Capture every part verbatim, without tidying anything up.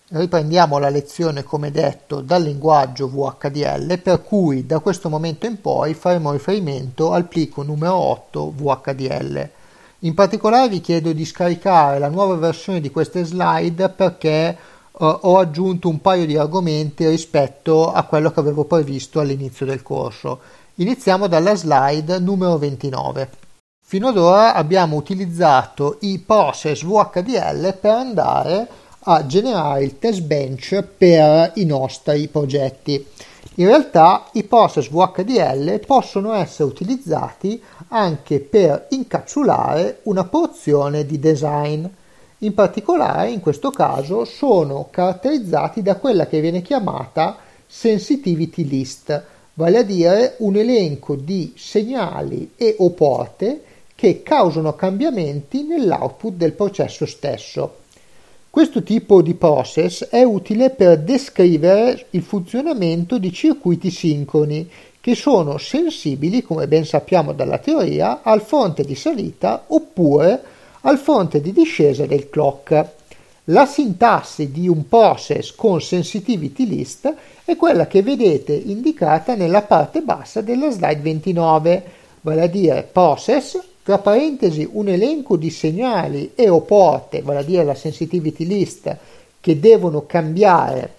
Riprendiamo la lezione, come detto, dal linguaggio V H D L, per cui da questo momento in poi faremo riferimento al plico numero otto V H D L. In particolare vi chiedo di scaricare la nuova versione di queste slide perché uh, ho aggiunto un paio di argomenti rispetto a quello che avevo previsto all'inizio del corso. Iniziamo dalla slide numero ventinove. Fino ad ora abbiamo utilizzato i process V H D L per andare a generare il test bench per i nostri progetti. In realtà i process V H D L possono essere utilizzati anche per incapsulare una porzione di design. In particolare, in questo caso, sono caratterizzati da quella che viene chiamata sensitivity list, vale a dire un elenco di segnali e o porte che causano cambiamenti nell'output del processo stesso. Questo tipo di process è utile per descrivere il funzionamento di circuiti sincroni che sono sensibili, come ben sappiamo dalla teoria, al fronte di salita oppure al fronte di discesa del clock. La sintassi di un process con sensitivity list è quella che vedete indicata nella parte bassa della slide ventinove, vale a dire process, tra parentesi un elenco di segnali e o porte, vale a dire la sensitivity list, che devono cambiare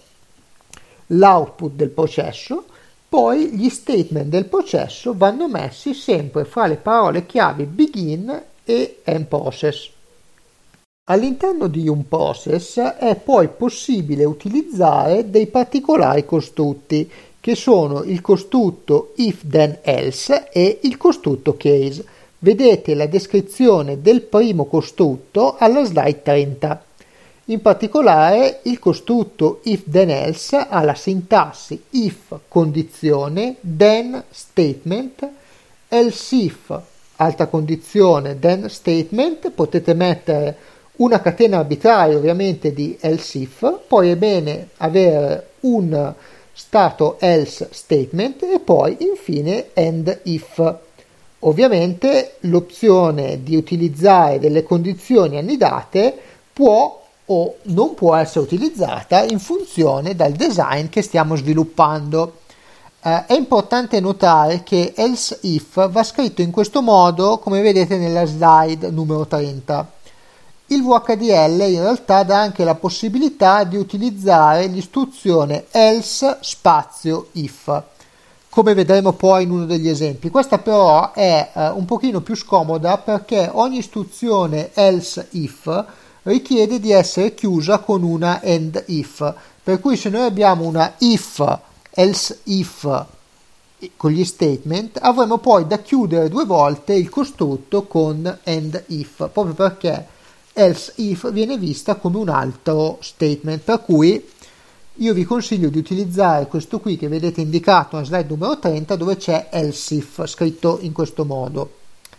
l'output del processo, poi gli statement del processo vanno messi sempre fra le parole chiave begin e end process. All'interno di un process è poi possibile utilizzare dei particolari costrutti, che sono il costrutto if then else e il costrutto case. Vedete la descrizione del primo costrutto alla slide trenta. In particolare il costrutto if then else ha la sintassi if condizione, then statement, else if altra condizione, then statement. Potete mettere una catena arbitraria ovviamente di else if, poi è bene avere un stato else statement e poi infine end if. Ovviamente l'opzione di utilizzare delle condizioni annidate può o non può essere utilizzata in funzione dal design che stiamo sviluppando. Eh, è importante notare che else if va scritto in questo modo, come vedete nella slide numero trenta. Il V H D L in realtà dà anche la possibilità di utilizzare l'istruzione else spazio if, come vedremo poi in uno degli esempi. Questa però è eh, un pochino più scomoda perché ogni istruzione else if richiede di essere chiusa con una end if, per cui se noi abbiamo una if else if con gli statement avremo poi da chiudere due volte il costrutto con end if, proprio perché else if viene vista come un altro statement, per cui io vi consiglio di utilizzare questo qui che vedete indicato nella slide numero trenta, dove c'è else if scritto in questo modo.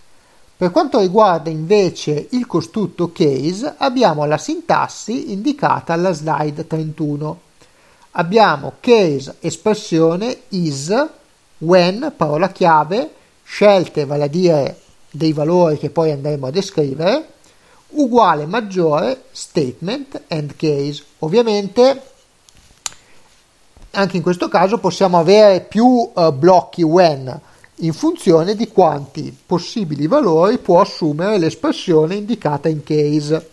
Per quanto riguarda invece il costrutto case, abbiamo la sintassi indicata alla slide trentuno. Abbiamo case espressione is, when parola chiave, scelte vale a dire dei valori che poi andremo a descrivere, uguale maggiore statement end case. Ovviamente anche in questo caso possiamo avere più uh, blocchi when in funzione di quanti possibili valori può assumere l'espressione indicata in case.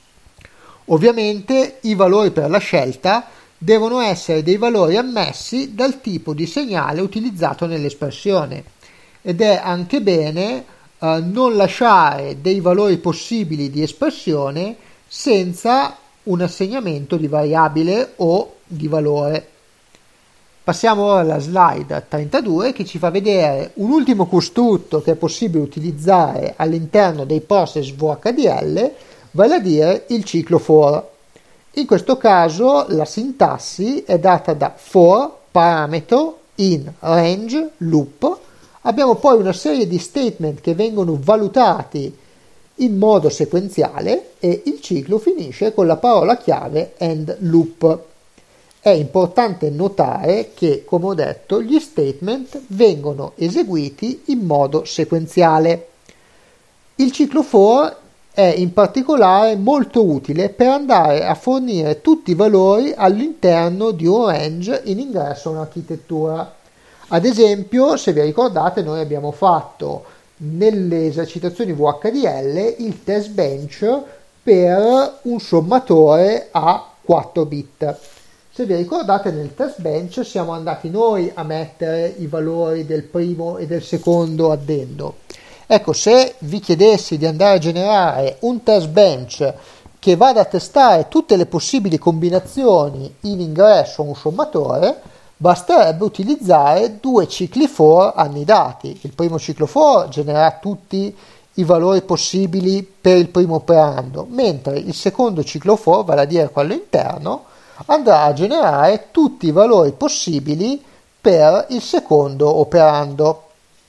Ovviamente i valori per la scelta devono essere dei valori ammessi dal tipo di segnale utilizzato nell'espressione ed è anche bene uh, non lasciare dei valori possibili di espressione senza un assegnamento di variabile o di valore. Passiamo ora alla slide trentadue che ci fa vedere un ultimo costrutto che è possibile utilizzare all'interno dei process V H D L, vale a dire il ciclo for. In questo caso la sintassi è data da for parametro in range loop. Abbiamo poi una serie di statement che vengono valutati in modo sequenziale e il ciclo finisce con la parola chiave end loop. È importante notare che, come ho detto, gli statement vengono eseguiti in modo sequenziale. Il ciclo for è in particolare molto utile per andare a fornire tutti i valori all'interno di un range in ingresso a un'architettura. Ad esempio, se vi ricordate, noi abbiamo fatto nelle esercitazioni V H D L il test bench per un sommatore a quattro bit. Se vi ricordate, nel test bench siamo andati noi a mettere i valori del primo e del secondo addendo. Ecco, se vi chiedessi di andare a generare un test bench che vada a testare tutte le possibili combinazioni in ingresso a un sommatore, basterebbe utilizzare due cicli for annidati. Il primo ciclo for genererà tutti i valori possibili per il primo operando, mentre il secondo ciclo for, vale a dire quello interno, andrà a generare tutti i valori possibili per il secondo operando.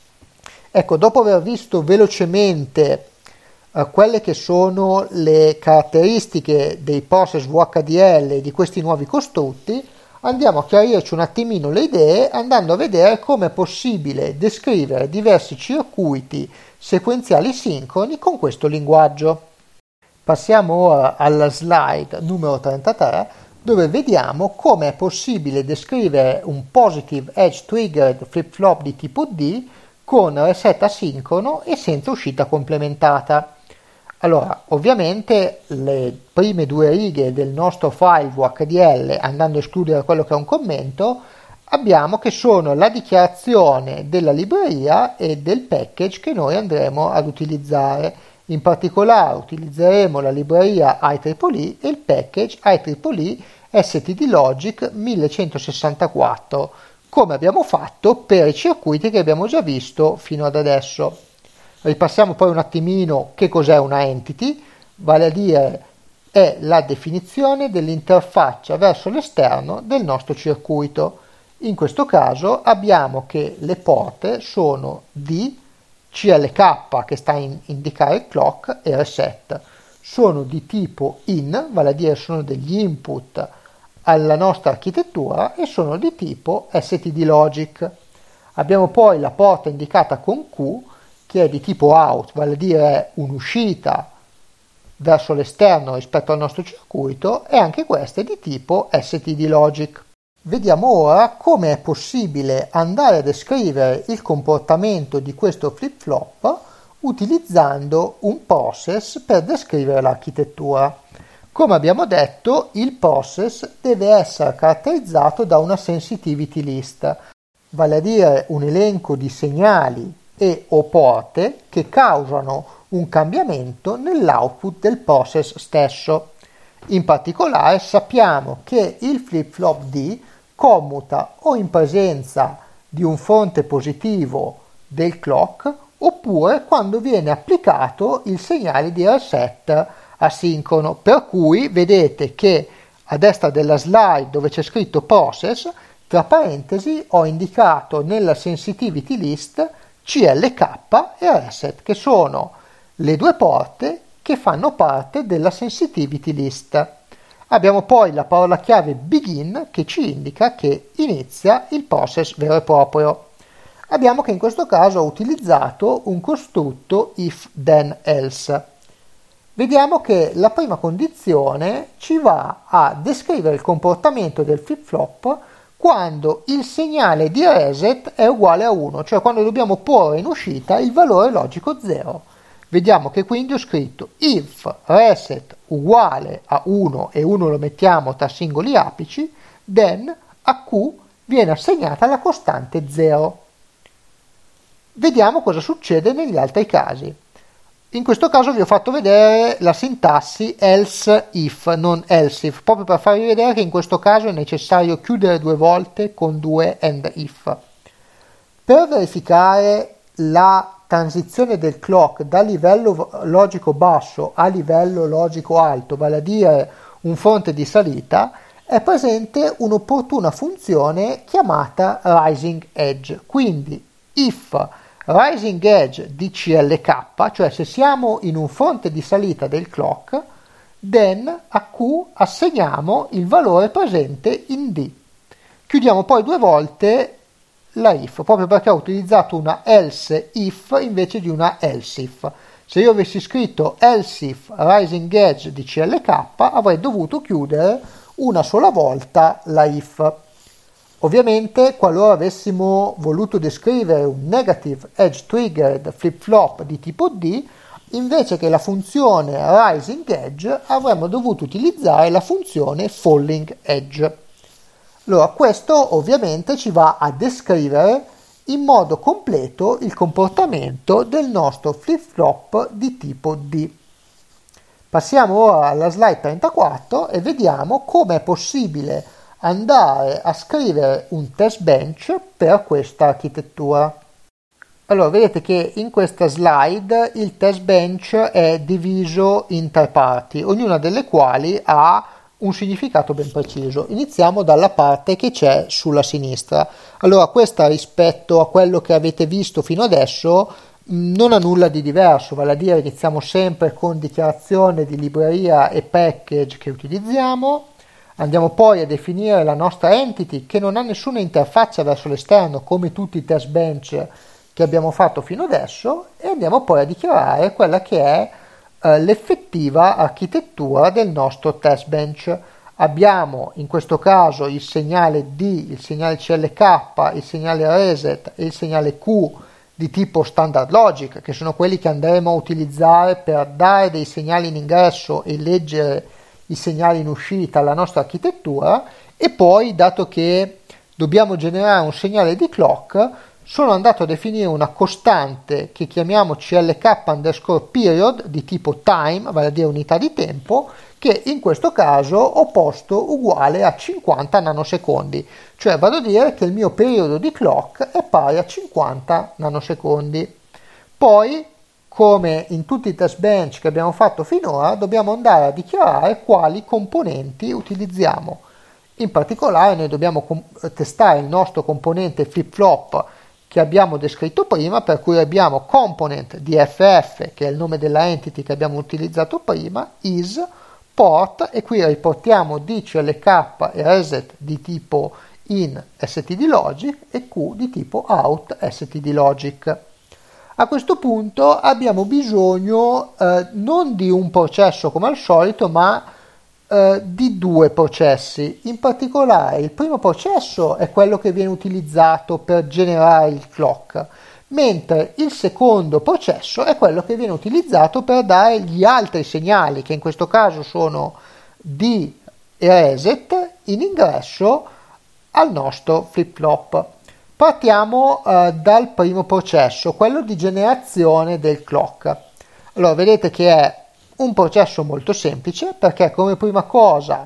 Ecco, dopo aver visto velocemente eh, quelle che sono le caratteristiche dei process V H D L e di questi nuovi costrutti, andiamo a chiarirci un attimino le idee andando a vedere come è possibile descrivere diversi circuiti sequenziali sincroni con questo linguaggio. Passiamo ora alla slide numero trentatré, dove vediamo come è possibile descrivere un positive edge triggered flip-flop di tipo D con reset asincrono e senza uscita complementata. Allora, ovviamente le prime due righe del nostro file V H D L, andando a escludere quello che è un commento, abbiamo che sono la dichiarazione della libreria e del package che noi andremo ad utilizzare. In particolare utilizzeremo la libreria I E E E e il package I E E E S T D Logic millecentosessantaquattro, come abbiamo fatto per i circuiti che abbiamo già visto fino ad adesso. Ripassiamo poi un attimino che cos'è una entity, vale a dire è la definizione dell'interfaccia verso l'esterno del nostro circuito. In questo caso abbiamo che le porte sono D, C L K che sta a indicare il clock e reset. Sono di tipo in, vale a dire sono degli input alla nostra architettura e sono di tipo S T D Logic. Abbiamo poi la porta indicata con Q che è di tipo out, vale a dire un'uscita verso l'esterno rispetto al nostro circuito, e anche questa è di tipo S T D Logic. Vediamo ora come è possibile andare a descrivere il comportamento di questo flip-flop utilizzando un process per descrivere l'architettura. Come abbiamo detto, il process deve essere caratterizzato da una sensitivity list, vale a dire un elenco di segnali e o porte che causano un cambiamento nell'output del process stesso. In particolare sappiamo che il flip-flop D commuta o in presenza di un fronte positivo del clock oppure quando viene applicato il segnale di reset asincrono, per cui vedete che a destra della slide dove c'è scritto process, tra parentesi ho indicato nella sensitivity list C L K e reset, che sono le due porte che fanno parte della sensitivity list. Abbiamo poi la parola chiave begin che ci indica che inizia il process vero e proprio. Abbiamo che in questo caso ho utilizzato un costrutto if then else. Vediamo che la prima condizione ci va a descrivere il comportamento del flip-flop quando il segnale di reset è uguale a uno, cioè quando dobbiamo porre in uscita il valore logico zero. Vediamo che quindi ho scritto if reset uguale a uno e uno lo mettiamo tra singoli apici, then a Q viene assegnata la costante zero. Vediamo cosa succede negli altri casi. In questo caso vi ho fatto vedere la sintassi else if, non else if, proprio per farvi vedere che in questo caso è necessario chiudere due volte con due and if. Per verificare la transizione del clock da livello logico basso a livello logico alto, vale a dire un fronte di salita, è presente un'opportuna funzione chiamata rising edge. Quindi if rising edge di C L K, cioè se siamo in un fronte di salita del clock, then a Q assegniamo il valore presente in D. Chiudiamo poi due volte la if, proprio perché ho utilizzato una else if invece di una else if. Se io avessi scritto else if rising edge di C L K, avrei dovuto chiudere una sola volta la if. Ovviamente, qualora avessimo voluto descrivere un negative edge triggered flip-flop di tipo D, invece che la funzione rising edge avremmo dovuto utilizzare la funzione falling edge. Allora, questo ovviamente ci va a descrivere in modo completo il comportamento del nostro flip-flop di tipo D. Passiamo ora alla slide trentaquattro e vediamo come è possibile andare a scrivere un test bench per questa architettura. Allora, vedete che in questa slide il test bench è diviso in tre parti, ognuna delle quali ha un significato ben preciso. Iniziamo dalla parte che c'è sulla sinistra. Allora, questa rispetto a quello che avete visto fino adesso non ha nulla di diverso, vale a dire iniziamo sempre con dichiarazione di libreria e package che utilizziamo. Andiamo poi a definire la nostra entity che non ha nessuna interfaccia verso l'esterno come tutti i test bench che abbiamo fatto fino adesso, e andiamo poi a dichiarare quella che è eh, l'effettiva architettura del nostro test bench. Abbiamo in questo caso il segnale D, il segnale C L K, il segnale reset e il segnale Q di tipo standard logic, che sono quelli che andremo a utilizzare per dare dei segnali in ingresso e leggere i segnali in uscita alla nostra architettura. E poi, dato che dobbiamo generare un segnale di clock, sono andato a definire una costante che chiamiamo C L K underscore period di tipo time, vale a dire unità di tempo, che in questo caso ho posto uguale a cinquanta nanosecondi, cioè vado a dire che il mio periodo di clock è pari a cinquanta nanosecondi. Poi, come in tutti i test bench che abbiamo fatto finora, dobbiamo andare a dichiarare quali componenti utilizziamo. In particolare noi dobbiamo com- testare il nostro componente flip-flop che abbiamo descritto prima, per cui abbiamo component di F F, che è il nome della entity che abbiamo utilizzato prima, is, port, e qui riportiamo D, C L K e reset di tipo in stdlogic e Q di tipo out stdlogic. A questo punto abbiamo bisogno eh, non di un processo come al solito, ma eh, di due processi. In particolare il primo processo è quello che viene utilizzato per generare il clock, mentre il secondo processo è quello che viene utilizzato per dare gli altri segnali, che in questo caso sono D e reset, in ingresso al nostro flip-flop. Partiamo eh, dal primo processo, quello di generazione del clock. Allora, vedete che è un processo molto semplice, perché come prima cosa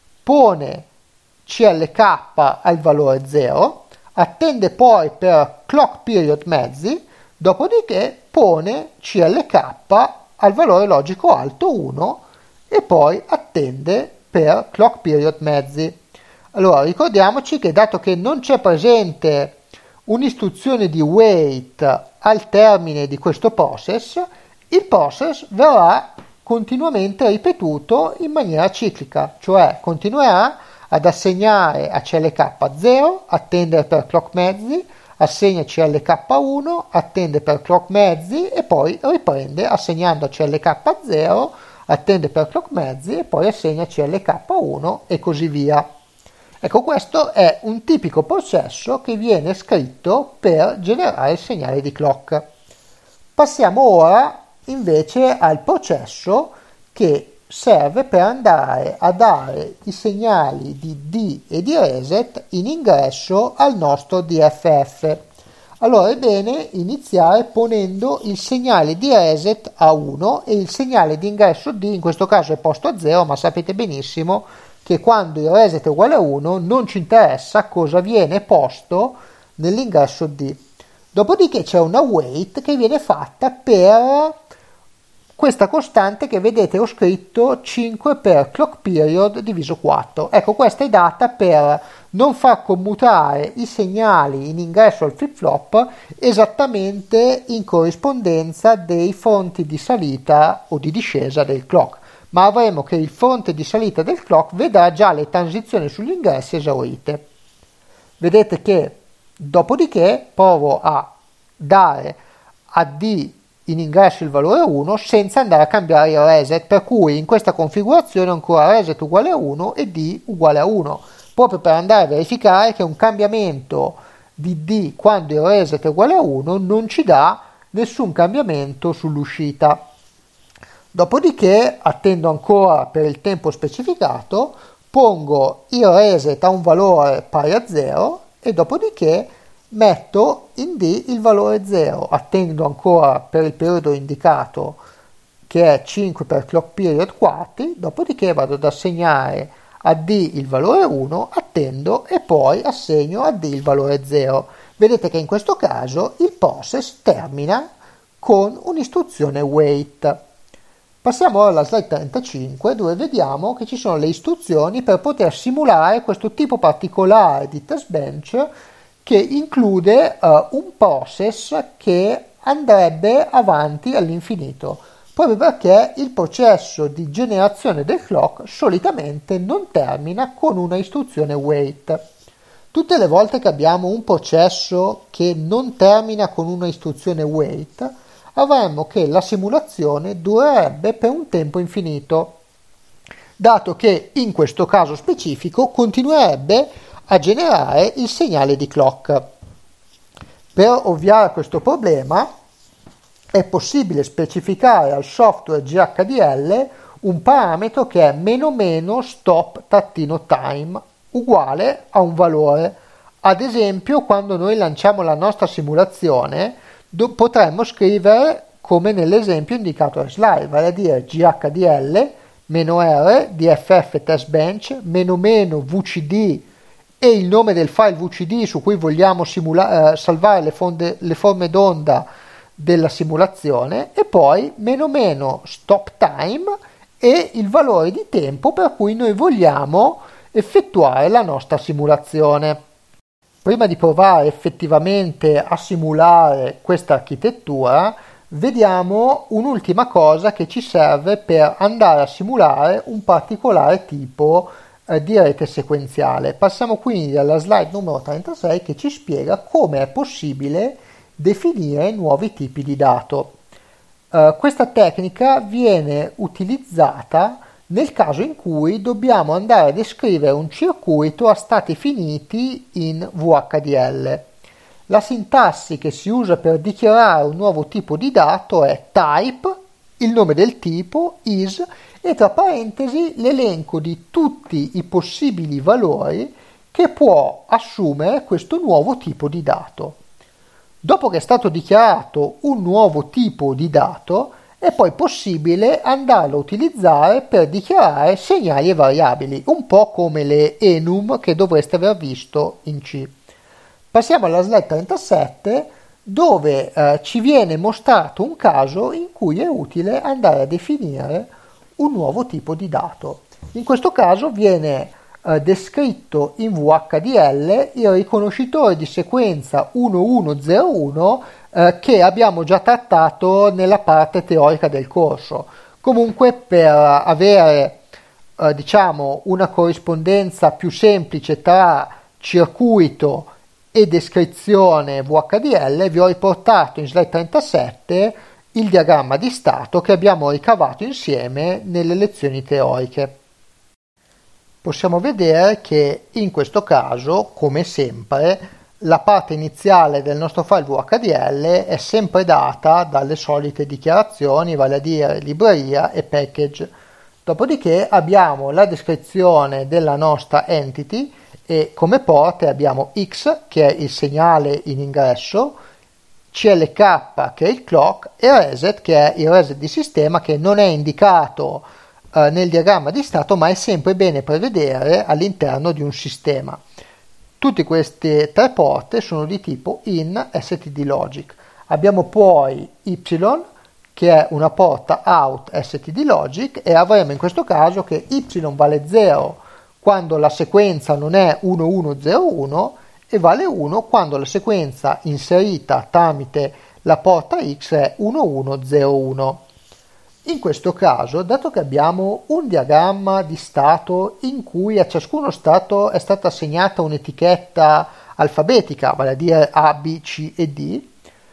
pone C L K al valore zero, attende poi per clock period mezzi, dopodiché pone C L K al valore logico alto uno e poi attende per clock period mezzi. Allora, ricordiamoci che dato che non c'è presente un'istruzione di wait al termine di questo process, il process verrà continuamente ripetuto in maniera ciclica, cioè continuerà ad assegnare a C L K zero, attendere per clock mezzi, assegna C L K uno, attende per clock mezzi e poi riprende assegnando a C L K zero, attende per clock mezzi e poi assegna C L K uno e così via. Ecco, questo è un tipico processo che viene scritto per generare il segnale di clock. Passiamo ora invece al processo che serve per andare a dare i segnali di D e di reset in ingresso al nostro D F F. Allora è bene iniziare ponendo il segnale di reset a uno e il segnale di ingresso D in questo caso è posto a zero, ma sapete benissimo che quando il reset è uguale a uno non ci interessa cosa viene posto nell'ingresso D. Dopodiché c'è una wait che viene fatta per questa costante che vedete ho scritto cinque per clock period diviso quattro. Ecco, questa è data per non far commutare i segnali in ingresso al flip-flop esattamente in corrispondenza dei fronti di salita o di discesa del clock, ma avremo che il fronte di salita del clock vedrà già le transizioni sugli ingressi esaurite. Vedete che dopodiché provo a dare a D in ingresso il valore uno senza andare a cambiare il reset, per cui in questa configurazione ancora reset uguale a uno e D uguale a uno, proprio per andare a verificare che un cambiamento di D quando il reset è uguale a uno non ci dà nessun cambiamento sull'uscita. Dopodiché attendo ancora per il tempo specificato, pongo il reset a un valore pari a zero e dopodiché metto in D il valore zero, attendo ancora per il periodo indicato che è cinque per clock period quarti, dopodiché vado ad assegnare a D il valore uno, attendo e poi assegno a D il valore zero. Vedete che in questo caso il process termina con un'istruzione wait. Passiamo ora alla slide trentacinque, dove vediamo che ci sono le istruzioni per poter simulare questo tipo particolare di test bench che include uh, un process che andrebbe avanti all'infinito, proprio perché il processo di generazione del clock solitamente non termina con una istruzione wait. Tutte le volte che abbiamo un processo che non termina con una istruzione wait, avremmo che la simulazione durerebbe per un tempo infinito, dato che in questo caso specifico continuerebbe a generare il segnale di clock. Per ovviare a questo problema è possibile specificare al software G H D L un parametro che è meno meno stop-time uguale a un valore. Ad esempio, quando noi lanciamo la nostra simulazione do- potremmo scrivere come nell'esempio indicato a slide, vale a dire G H D L meno R D F F test bench meno meno V C D e il nome del file V C D su cui vogliamo simula- eh, salvare le, fonde- le forme d'onda della simulazione e poi meno meno stop time e il valore di tempo per cui noi vogliamo effettuare la nostra simulazione. Prima di provare effettivamente a simulare questa architettura, vediamo un'ultima cosa che ci serve per andare a simulare un particolare tipo eh, di rete sequenziale. Passiamo quindi alla slide numero trentasei che ci spiega come è possibile definire nuovi tipi di dato. Uh, questa tecnica viene utilizzata nel caso in cui dobbiamo andare a descrivere un circuito a stati finiti in V H D L. La sintassi che si usa per dichiarare un nuovo tipo di dato è type, il nome del tipo, is e tra parentesi l'elenco di tutti i possibili valori che può assumere questo nuovo tipo di dato. Dopo che è stato dichiarato un nuovo tipo di dato, è poi possibile andarlo a utilizzare per dichiarare segnali e variabili, un po' come le enum che dovreste aver visto in C. Passiamo alla slide trentasette, dove eh, ci viene mostrato un caso in cui è utile andare a definire un nuovo tipo di dato. In questo caso viene eh, descritto in V H D L il riconoscitore di sequenza uno uno zero uno eh, che abbiamo già trattato nella parte teorica del corso. Comunque, per avere eh, diciamo una corrispondenza più semplice tra circuito e descrizione V H D L, vi ho riportato in slide trentasette il diagramma di stato che abbiamo ricavato insieme nelle lezioni teoriche. Possiamo vedere che in questo caso, come sempre, la parte iniziale del nostro file V H D L è sempre data dalle solite dichiarazioni, vale a dire libreria e package. Dopodiché abbiamo la descrizione della nostra entity e come porte abbiamo X, che è il segnale in ingresso, C L K, che è il clock, e reset, che è il reset di sistema, che non è indicato eh, nel diagramma di stato, ma è sempre bene prevedere all'interno di un sistema. Tutte queste tre porte sono di tipo in std logic. Abbiamo poi Y, che è una porta out std logic, e avremo in questo caso che Y vale zero quando la sequenza non è uno uno zero uno e vale uno quando la sequenza inserita tramite la porta X è uno uno zero uno. In questo caso, dato che abbiamo un diagramma di stato in cui a ciascuno stato è stata assegnata un'etichetta alfabetica, vale a dire A, B, C e D,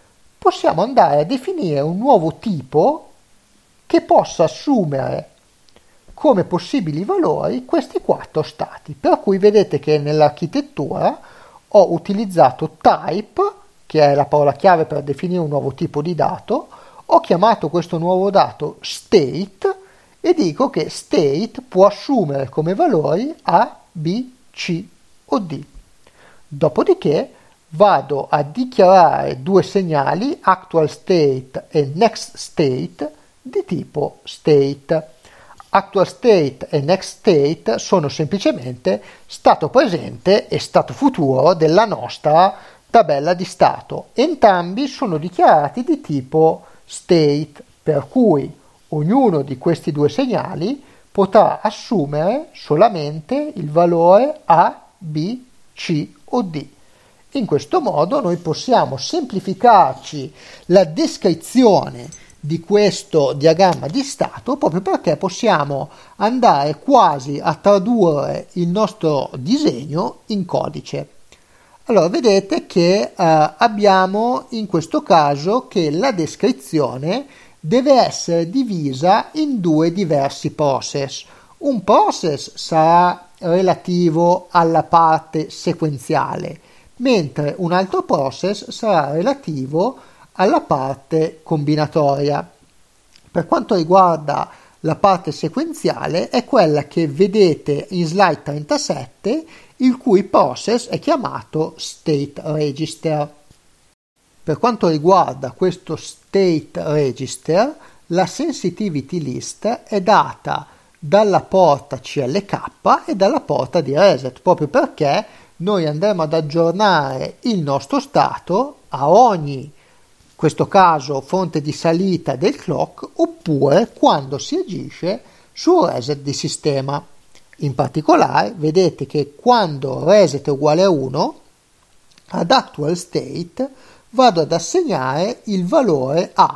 possiamo andare a definire un nuovo tipo che possa assumere come possibili valori questi quattro stati. Per cui vedete che nell'architettura ho utilizzato type, che è la parola chiave per definire un nuovo tipo di dato, ho chiamato questo nuovo dato state e dico che state può assumere come valori A, B, C o D. Dopodiché vado a dichiarare due segnali, actual state e next state, di tipo state. Actual state e next state sono semplicemente stato presente e stato futuro della nostra tabella di stato. Entrambi sono dichiarati di tipo state, per cui ognuno di questi due segnali potrà assumere solamente il valore A, B, C o D. In questo modo noi possiamo semplificarci la descrizione di questo diagramma di stato, proprio perché possiamo andare quasi a tradurre il nostro disegno in codice. Allora vedete che eh, abbiamo in questo caso che la descrizione deve essere divisa in due diversi process. Un process sarà relativo alla parte sequenziale, mentre un altro process sarà relativo alla parte combinatoria. Per quanto riguarda la parte sequenziale è quella che vedete in slide trentasette, il cui process è chiamato state register. Per quanto riguarda questo state register, la sensitivity list è data dalla porta C L K e dalla porta di reset, proprio perché noi andremo ad aggiornare il nostro stato a ogni, in questo caso, fonte di salita del clock, oppure quando si agisce sul reset di sistema. In particolare, vedete che quando reset è uguale a uno, ad actual state vado ad assegnare il valore A,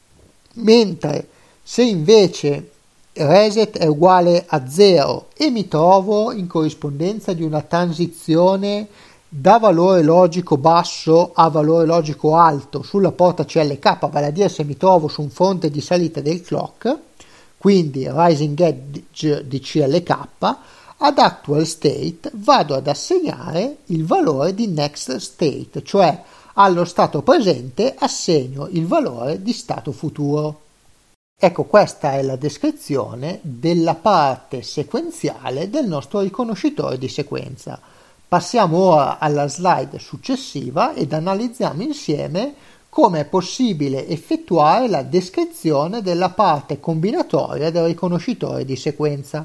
mentre se invece reset è uguale a zero e mi trovo in corrispondenza di una transizione da valore logico basso a valore logico alto sulla porta C L K, vale a dire se mi trovo su un fronte di salita del clock, quindi rising edge di C L K, ad actual state vado ad assegnare il valore di next state, cioè allo stato presente assegno il valore di stato futuro. Ecco, questa è la descrizione della parte sequenziale del nostro riconoscitore di sequenza. Passiamo ora alla slide successiva ed analizziamo insieme come è possibile effettuare la descrizione della parte combinatoria del riconoscitore di sequenza.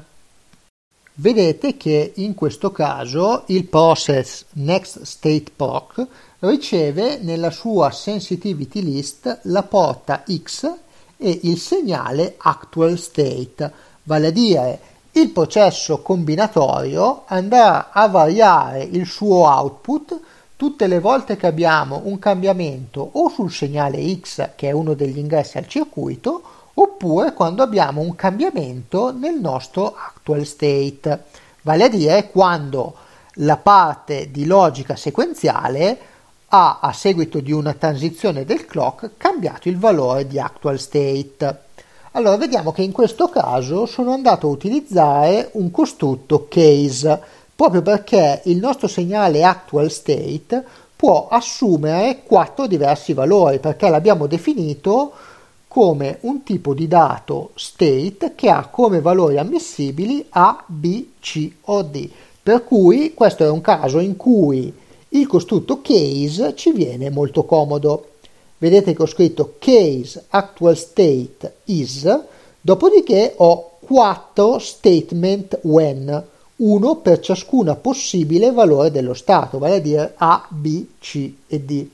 Vedete che in questo caso il process nextStateProc riceve nella sua sensitivity list la porta X e il segnale actual state, vale a dire il processo combinatorio andrà a variare il suo output tutte le volte che abbiamo un cambiamento o sul segnale X, che è uno degli ingressi al circuito, oppure quando abbiamo un cambiamento nel nostro actual state, vale a dire quando la parte di logica sequenziale ha, a seguito di una transizione del clock, cambiato il valore di actual state. Allora vediamo che in questo caso sono andato a utilizzare un costrutto case, proprio perché il nostro segnale actual state può assumere quattro diversi valori, perché l'abbiamo definito come un tipo di dato state che ha come valori ammissibili A, B, C o D. Per cui questo è un caso in cui il costrutto case ci viene molto comodo. Vedete che ho scritto case actual state is, dopodiché ho quattro statement when, uno per ciascuna possibile valore dello stato, vale a dire A, B, C e D.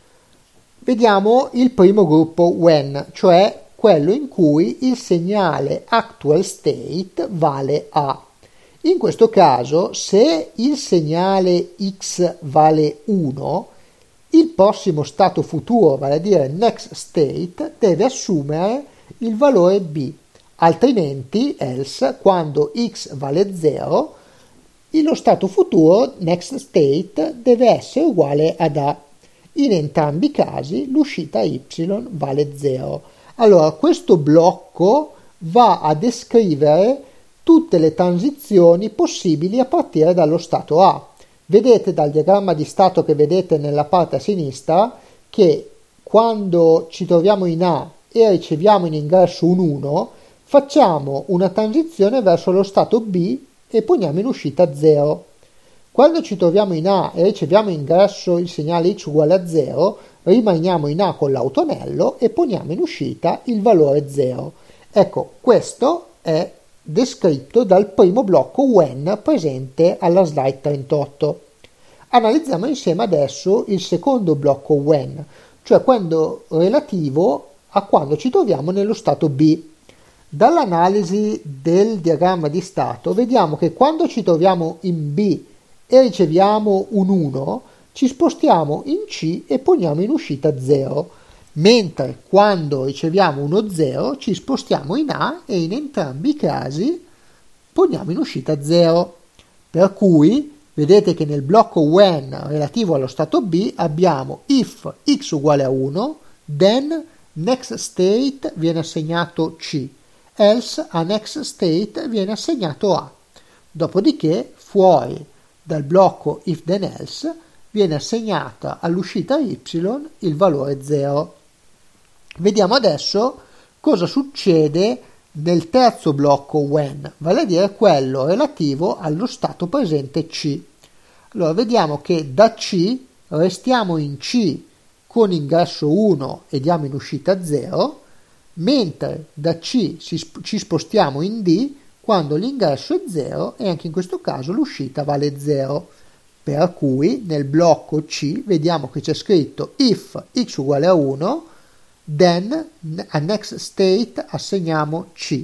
Vediamo il primo gruppo when, cioè quello in cui il segnale actual state vale A. In questo caso, se il segnale X vale uno, il prossimo stato futuro, vale a dire next state, deve assumere il valore B, altrimenti, else, quando X vale zero, lo stato futuro, next state, deve essere uguale ad A. In entrambi i casi l'uscita y vale zero. Allora questo blocco va a descrivere tutte le transizioni possibili a partire dallo stato A. Vedete dal diagramma di stato che vedete nella parte a sinistra che quando ci troviamo in A e riceviamo in ingresso un uno, facciamo una transizione verso lo stato B e poniamo in uscita zero. Quando ci troviamo in A e riceviamo in ingresso il segnale x uguale a zero, rimaniamo in A con l'autonello e poniamo in uscita il valore zero. Ecco, questo è descritto dal primo blocco when presente alla slide trentotto. Analizziamo insieme adesso il secondo blocco when, cioè quello relativo a quando ci troviamo nello stato B. Dall'analisi del diagramma di stato vediamo che quando ci troviamo in B e riceviamo un uno, ci spostiamo in C e poniamo in uscita zero, mentre quando riceviamo uno zero ci spostiamo in A e in entrambi i casi poniamo in uscita zero. Per cui vedete che nel blocco when relativo allo stato B abbiamo if x uguale a uno, then next state viene assegnato C, else a next state viene assegnato A. Dopodiché fuori dal blocco if then else viene assegnata all'uscita y il valore zero. Vediamo adesso cosa succede nel terzo blocco when, vale a dire quello relativo allo stato presente C. Allora vediamo che da C restiamo in C con ingresso uno e diamo in uscita zero, mentre da C ci spostiamo in D quando l'ingresso è zero e anche in questo caso l'uscita vale zero. Per cui nel blocco C vediamo che c'è scritto if x uguale a uno, then a next state assegniamo C,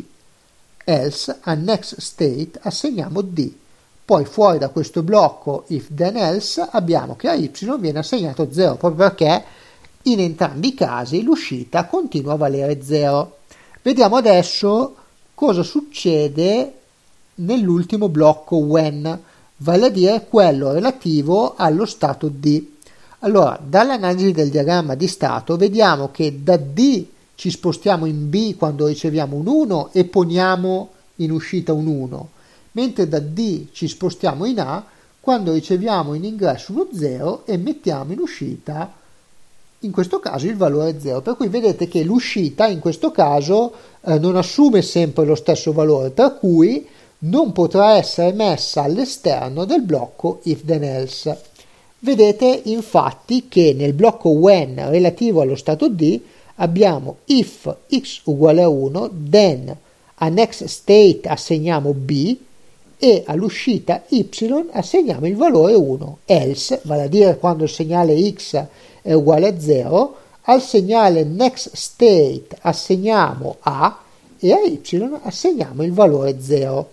else a next state assegniamo D. Poi fuori da questo blocco if then else abbiamo che a y viene assegnato zero, proprio perché in entrambi i casi l'uscita continua a valere zero. Vediamo adesso cosa succede nell'ultimo blocco when, vale a dire quello relativo allo stato D. Allora, dall'analisi del diagramma di stato vediamo che da D ci spostiamo in B quando riceviamo un uno e poniamo in uscita un uno, mentre da D ci spostiamo in A quando riceviamo in ingresso uno zero e mettiamo in uscita, in questo caso, il valore zero. Per cui vedete che l'uscita in questo caso eh, non assume sempre lo stesso valore, per cui non potrà essere messa all'esterno del blocco if then else. Vedete infatti che nel blocco when relativo allo stato D abbiamo if x uguale a uno, then a next state assegniamo B e all'uscita y assegniamo il valore uno, else, vale a dire quando il segnale x è uguale a zero, al segnale next state assegniamo A e a y assegniamo il valore zero.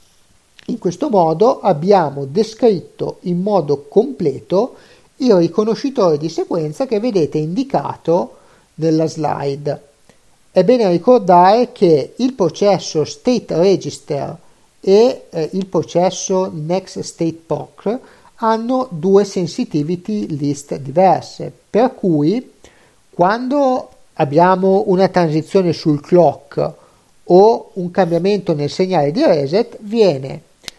In questo modo abbiamo descritto in modo completo il riconoscitore di sequenza che vedete indicato nella slide. È bene ricordare che il processo state register e eh, il processo next state proc hanno due sensitivity list diverse, per cui quando abbiamo una transizione sul clock o un cambiamento nel segnale di reset viene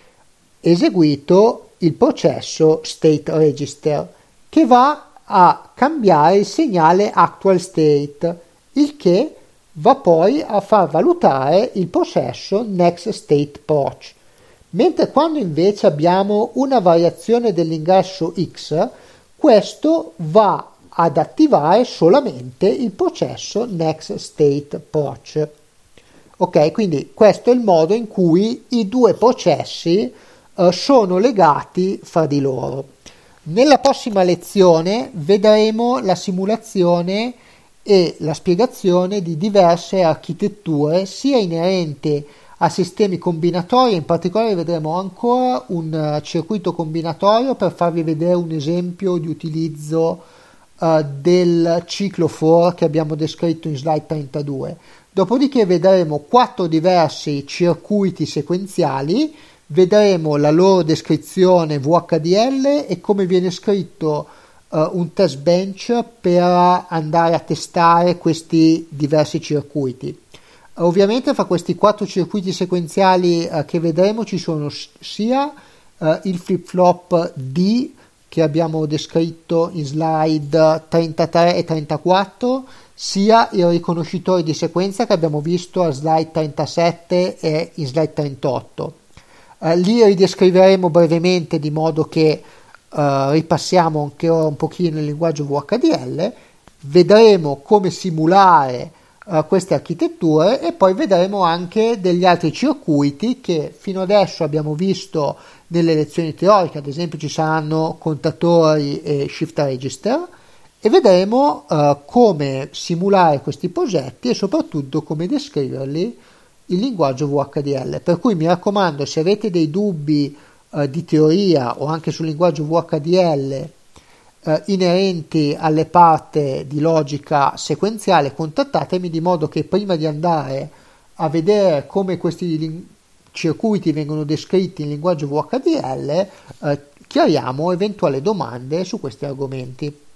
eseguito il processo state register che va a cambiare il segnale actual state, il che va poi a far valutare il processo next state proc. Mentre quando invece abbiamo una variazione dell'ingresso x, questo va ad attivare solamente il processo next state proc. Ok, quindi questo è il modo in cui i due processi eh, sono legati fra di loro. Nella prossima lezione vedremo la simulazione e la spiegazione di diverse architetture sia inerenti a sistemi combinatori. In particolare vedremo ancora un uh, circuito combinatorio per farvi vedere un esempio di utilizzo uh, del ciclo for che abbiamo descritto in slide trentadue. Dopodiché vedremo quattro diversi circuiti sequenziali, vedremo la loro descrizione V H D L e come viene scritto uh, uh, un test bench per andare a testare questi diversi circuiti. Ovviamente fra questi quattro circuiti sequenziali uh, che vedremo ci sono sia uh, il flip-flop D che abbiamo descritto in slide trentatré e trentaquattro, sia i riconoscitori di sequenza che abbiamo visto a slide trentasette e in slide trentotto. Uh, li ridescriveremo brevemente di modo che uh, ripassiamo anche ora un pochino il linguaggio V H D L, vedremo come simulare Uh, queste architetture e poi vedremo anche degli altri circuiti che fino adesso abbiamo visto nelle lezioni teoriche. Ad esempio ci saranno contatori e shift register, e vedremo uh, come simulare questi progetti e soprattutto come descriverli in linguaggio V H D L. Per cui mi raccomando, se avete dei dubbi uh, di teoria o anche sul linguaggio V H D L Uh, inerenti alle parti di logica sequenziale, contattatemi, di modo che prima di andare a vedere come questi lin- circuiti vengono descritti in linguaggio V H D L uh, chiariamo eventuali domande su questi argomenti.